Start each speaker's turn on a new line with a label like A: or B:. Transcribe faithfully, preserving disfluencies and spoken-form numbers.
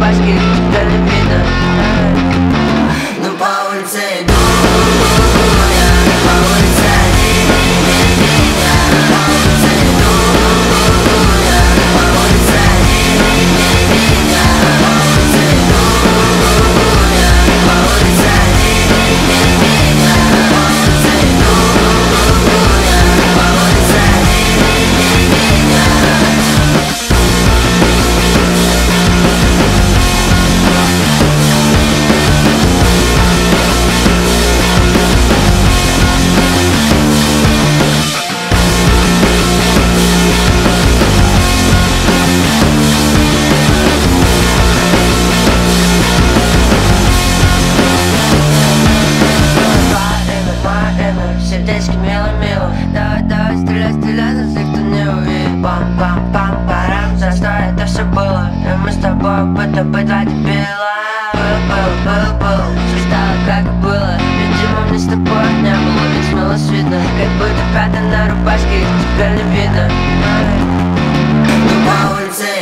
A: рубашке тебя не видно.
B: Ну по улице иду, я по улице один, я по улице иду, я по улице один, я по улице иду, я по улице один, я по улице иду, я по улице
A: сердечки мило-мило. Давай, давай, стреляй, стреляй, но всех, кто не увидит. Пам-пам-пам-парам, за что это все было? И мы с тобой будто бы два дебила. Был, был, был, был, все стало как и было. Видимо, мне с тобой не было, ведь смело видно. Как будто пятна на рубашке, тебя не видно.
B: Ну по улице